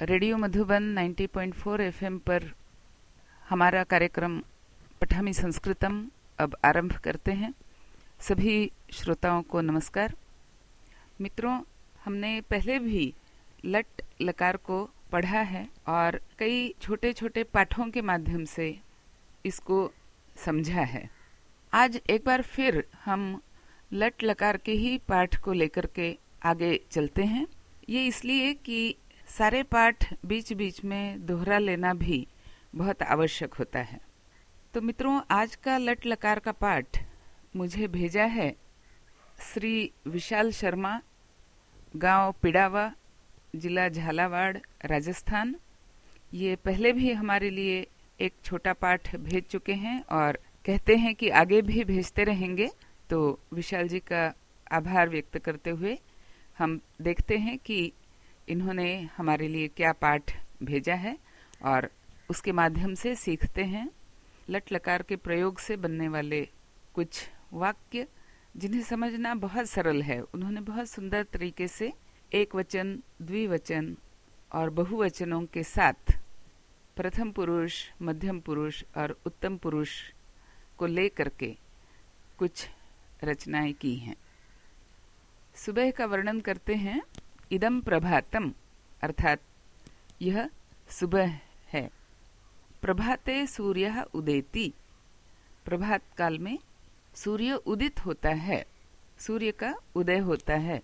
Radio Madhuban 90.4 FM पर हमारा कार्यक्रम पठामी संस्कृतम अब आरंभ करते हैं। सभी श्रोताओं को नमस्कार। मित्रों, हमने पहले भी लट लकार को पढ़ा है और कई छोटे छोटे पाठों के माध्यम से इसको समझा है। आज एक बार फिर हम लट लकार के ही पाठ को लेकर के आगे चलते हैं। ये इसलिए कि सारे पाठ बीच बीच में दोहरा लेना भी बहुत आवश्यक होता है। तो मित्रों, आज का लट लकार का पाठ मुझे भेजा है श्री विशाल शर्मा, गांव पिड़ावा, जिला झालावाड़, राजस्थान। ये पहले भी हमारे लिए एक छोटा पाठ भेज चुके हैं और कहते हैं कि आगे भी भेजते रहेंगे। तो विशाल जी का आभार व्यक्त करते हुए हम देखते हैं कि इन्होंने हमारे लिए क्या पाठ भेजा है और उसके माध्यम से सीखते हैं लट लकार के प्रयोग से बनने वाले कुछ वाक्य जिन्हें समझना बहुत सरल है। उन्होंने बहुत सुंदर तरीके से एक वचन, द्विवचन और बहुवचनों के साथ प्रथम पुरुष, मध्यम पुरुष और उत्तम पुरुष को लेकर के कुछ रचनाएं की हैं। सुबह का वर्णन करते हैं। इदम प्रभातम, अर्थात यह सुबह है। प्रभाते सूर्य उदेति, प्रभात काल में सूर्य उदित होता है, सूर्य का उदय होता है।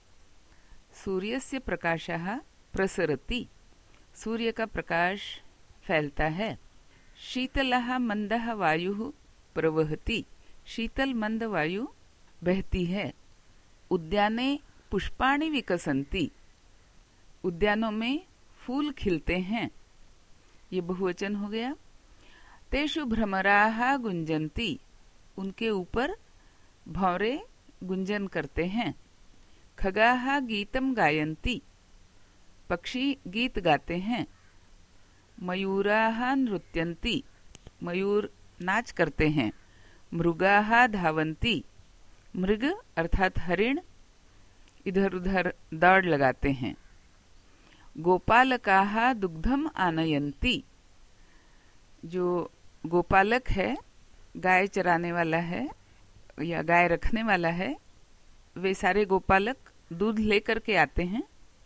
सूर्यस्य प्रकाशः प्रसरति, सूर्य का प्रकाश फैलता है। शीतलः मंदः वायुः प्रवहति, शीतल मंद वायु बहती है। उद्याने पुष्पाणि विकसन्ति, उद्यानों में फूल खिलते हैं। ये बहुवचन हो गया। तेषु भ्रमराः गुंजन्ति, उनके ऊपर भंवरे गुंजन करते हैं। खगाः गीतम गायन्ति, पक्षी गीत गाते हैं। मयूराः नृत्यन्ति, मयूर नाच करते हैं। मृगाः धावन्ति, मृग अर्थात हरिण इधर उधर दौड़ लगाते हैं। गोपालकाः दुग्धम आनयन्ति, जो गोपालक है, गाय चराने वाला है या गाय रखने वाला है, वे सारे गोपालक दूध लेकर के आते हैं।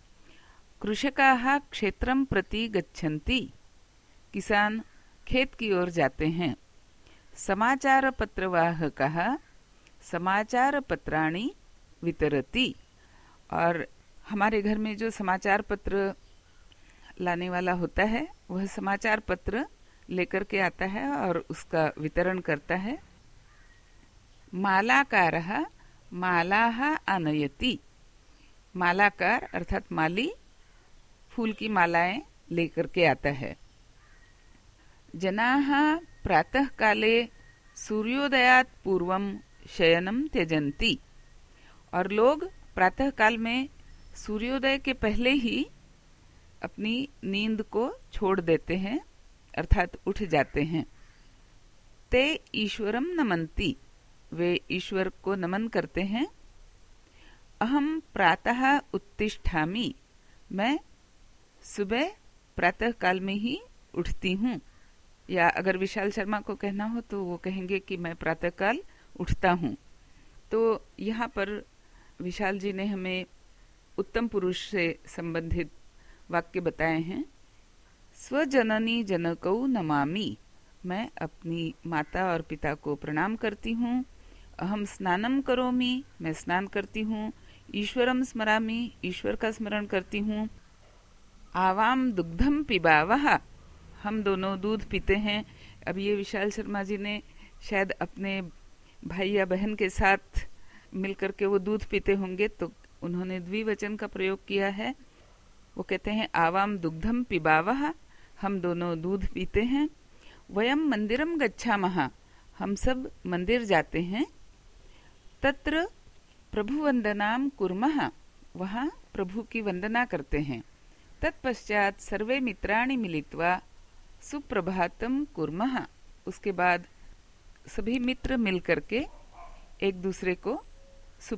कृषकाः क्षेत्रम प्रति गच्छन्ति, किसान खेत की ओर जाते हैं। समाचार पत्रवाहकः समाचार पत्राणि वितरति, और हमारे घर में जो समाचार पत्र लाने वाला होता है वह समाचार पत्र लेकर के आता है और उसका वितरण करता है। मालाकारः मालाः आनयति, मालाकार अर्थात माली फूल की मालाएं लेकर के आता है। जनाः प्रातः काले सूर्योदयात् पूर्वं शयनम त्यजन्ति, और लोग प्रातः काल में सूर्योदय के पहले ही अपनी नींद को छोड़ देते हैं, अर्थात उठ जाते हैं। ते ईश्वरम नमन्ति, वे ईश्वर को नमन करते हैं। अहम प्रातः उत्तिष्ठामि, मैं सुबह प्रातः काल में ही उठती हूँ। या अगर विशाल शर्मा को कहना हो तो वो कहेंगे कि मैं प्रातः काल उठता हूँ। तो यहाँ पर विशाल जी ने हमें उत्तम पुरुष से संबंधित वाक्य बताए हैं। स्वजननी जनकौ नमामि, मैं अपनी माता और पिता को प्रणाम करती हूँ। अहम स्नानम करोमि, मैं स्नान करती हूँ। ईश्वरम स्मरामि, ईश्वर का स्मरण करती हूँ। आवाम दुग्धम पिबावः, हम दोनों दूध पीते हैं। अब ये विशाल शर्मा जी ने शायद अपने भाई या बहन के साथ मिलकर के वो दूध पीते होंगे, तो उन्होंने द्विवचन का प्रयोग किया है। वो कहते हैं आवाम दुग्धम पिबावः, हम दोनों दूध पीते हैं। वयम मंदिरम गच्छामः, हम सब मंदिर जाते हैं। तत्र प्रभु वंदनाम कुर्मः, वहाँ प्रभु की वंदना करते हैं। तत्पश्चात सर्वे मित्राणि मिलित्वा सुप्रभातम कुर्मः, उसके बाद सभी मित्र मिलकर के एक दूसरे को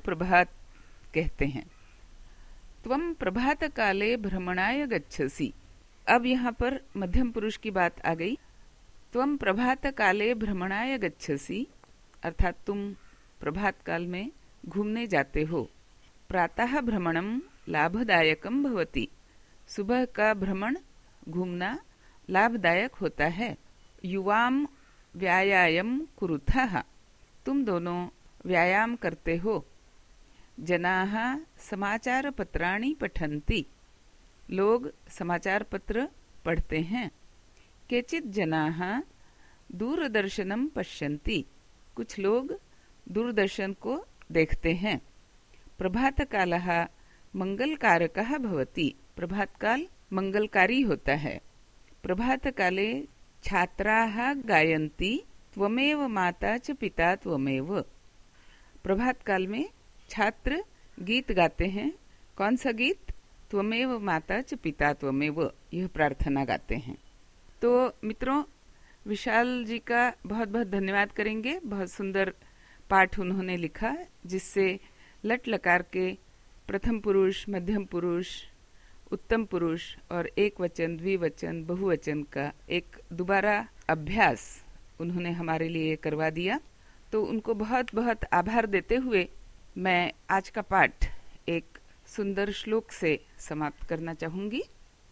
सुप्रभात कहते हैं। त्वं प्रभात काले भ्रमणाय गच्छसि, अब यहाँ पर मध्यम पुरुष की बात आ गई। त्वम प्रभात काले भ्रमणाय गच्छसि, अर्थात तुम प्रभात काल में घूमने जाते हो। प्रातः भ्रमणम लाभदायकम भवति, सुबह का भ्रमण घूमना लाभदायक होता है। युवाम व्यायाम कुरुथः, तुम दोनों व्यायाम करते हो। जनाः समाचार पत्राणि पठन्ति, लोग समाचार पत्र पढ़ते हैं। केचित् जनाः दूरदर्शनम पश्यन्ति, कुछ लोग दूरदर्शन को देखते हैं। प्रभातकालः मंगलकारकः भवति, प्रभात काल मंगलकारी होता है। प्रभातकाले छात्राः गायन्ति, त्वमेव माता च पिता त्वमेव, प्रभात काल में छात्र गीत गाते हैं। कौन सा गीत? त्वमेव माता च पिता त्वमेव, यह प्रार्थना गाते हैं। तो मित्रों, विशाल जी का बहुत बहुत धन्यवाद करेंगे। बहुत सुंदर पाठ उन्होंने लिखा, जिससे लट लकार के प्रथम पुरुष, मध्यम पुरुष, उत्तम पुरुष और एक वचन, द्विवचन, बहुवचन का एक दोबारा अभ्यास उन्होंने हमारे लिए करवा दिया। तो उनको बहुत बहुत आभार देते हुए मैं आज का पाठ एक सुंदर श्लोक से समाप्त करना चाहूंगी।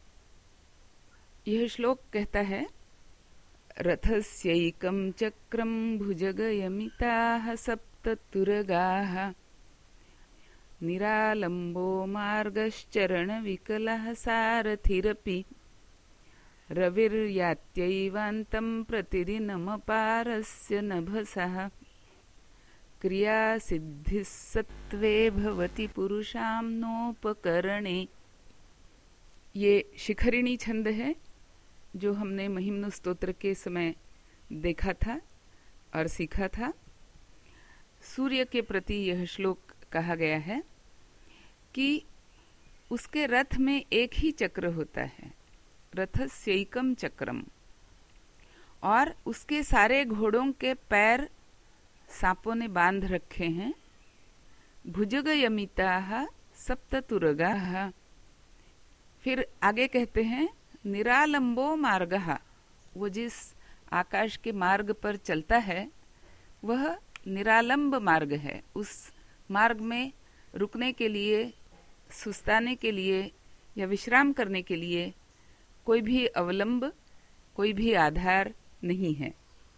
यह श्लोक कहता है, रथस्यैकं चक्रं भुजगयमिताः सप्ततुरगाः, निरालम्बो मार्गश्चरणविकलः सारथिरपि, रविर्यात्यैवान्तं प्रतिदिनमपारस्य नभसः, क्रियासिद्धिः सत्त्वे भवति पुरुषां नोपकरणे। ये शिखरिणी छंद है जो हमने महिम्नु स्तोत्र के समय देखा था और सीखा था। सूर्य के प्रति यह श्लोक कहा गया है कि उसके रथ में एक ही चक्र होता है, रथस्यैकं चक्रम, और उसके सारे घोड़ों के पैर सांपों ने बांध रखे हैं। भुजगयमिताः सप्ततुरगाः, फिर आगे कहते हैं निरालंबो मार्गः, वो जिस आकाश के मार्ग पर चलता है वह निरालंब मार्ग है। उस मार्ग में रुकने के लिए, सुस्ताने के लिए या विश्राम करने के लिए कोई भी अवलंब, कोई भी आधार नहीं है।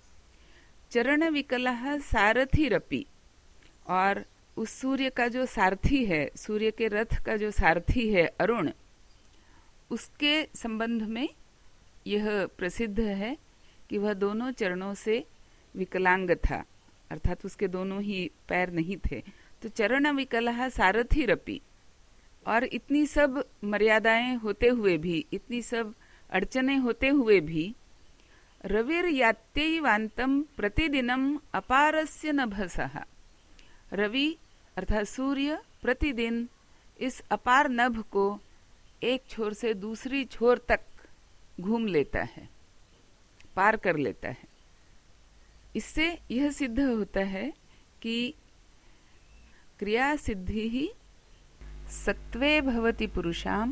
चरण विकलः सारथिरपि, और उस सूर्य का जो सारथी है, सूर्य के रथ का जो सारथी है अरुण, उसके संबंध में यह प्रसिद्ध है कि वह दोनों चरणों से विकलांग था, अर्थात उसके दोनों ही पैर नहीं थे। तो चरण विकलः सारथिरपि, और इतनी सब मर्यादाएं होते हुए भी, इतनी सब अड़चने होते हुए भी, रविर्यात्यैवान्तं प्रतिदिनम अपारस्य नभसः, रवि अर्थात सूर्य प्रतिदिन इस अपार नभ को एक छोर से दूसरी छोर तक घूम लेता है, पार कर लेता है। इससे यह सिद्ध होता है कि क्रिया सिद्धि ही सत्वे भवति पुरुषां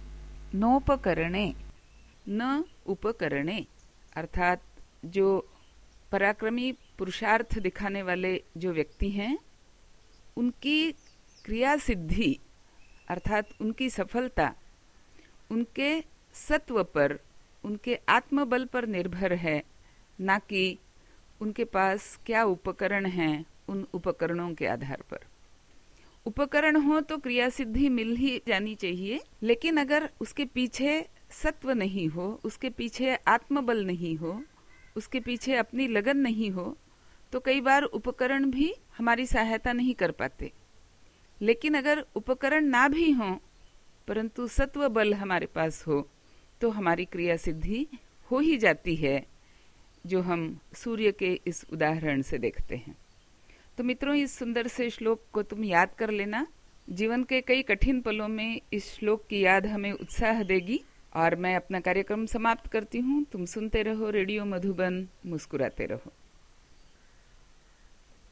नोपकरणे न उपकरणे, अर्थात जो पराक्रमी पुरुषार्थ दिखाने वाले जो व्यक्ति हैं, उनकी क्रिया सिद्धि अर्थात उनकी सफलता उनके सत्व पर, उनके आत्मबल पर निर्भर है, ना कि उनके पास क्या उपकरण हैं उन उपकरणों के आधार पर। उपकरण हो तो क्रिया सिद्धि मिल ही जानी चाहिए, लेकिन अगर उसके पीछे सत्व नहीं हो, उसके पीछे आत्मबल नहीं हो, उसके पीछे अपनी लगन नहीं हो, तो कई बार उपकरण भी हमारी सहायता नहीं कर पाते। लेकिन अगर उपकरण ना भी हो परंतु सत्व बल हमारे पास हो तो हमारी क्रिया सिद्धि हो ही जाती है, जो हम सूर्य के इस उदाहरण से देखते हैं। तो मित्रों, इस सुंदर से श्लोक को तुम याद कर लेना। जीवन के कई कठिन पलों में इस श्लोक की याद हमें उत्साह देगी। और मैं अपना कार्यक्रम समाप्त करती हूँ। तुम सुनते रहो रेडियो मधुबन, मुस्कुराते रहो।